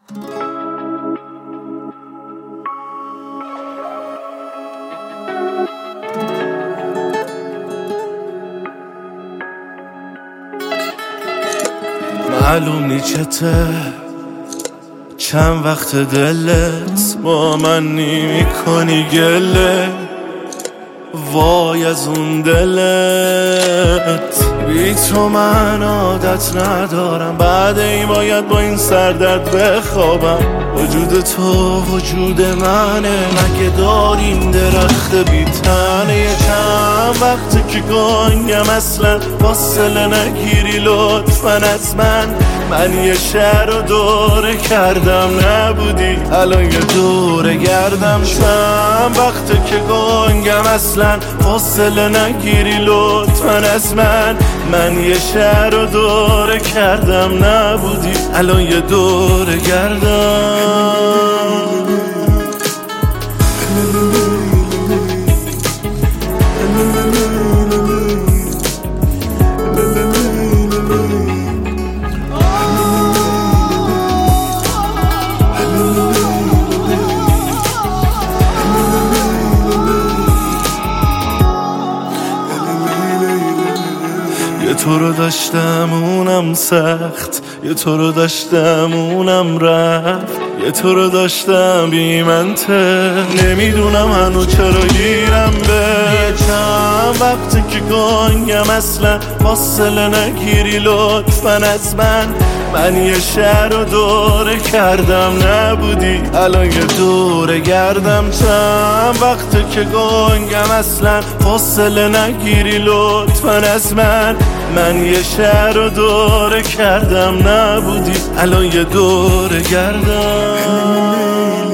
معلوم نیچته چند وقت دلت با من نمی‌کنی گله، وای از اون دلت. بی تو من عادت ندارم، بعد این باید با این سردرد بخوابم. وجود تو وجود منه، مگه داریم درخت بی تنه. یه چند وقته که گنگم اصلا فاصله نگیری لطفاً از من یه شهر رو دوره کردم نبودی، الان یه دوره گردم. چند وقته که گنگم اصلا فاصله نگیری لطفاً از من یه شهر رو دوره کردم نبودی، الان یه دوره گردم. یه تو رو داشتم اونم سخت، یه تو رو داشتم اونم رفت، یه تو رو داشتم بی منطق، نمیدونم هنو چرا گیرم به. چند وقتی که گنگم اصلا فاصله نگیری لطفاً از من یه شهر رو دوره کردم نبودی، الان یه دوره گردم. چند وقته که گنگم اصلا فاصله نگیری لطفاً از من یه شهر رو دوره کردم نبودی، الان یه دوره گردم.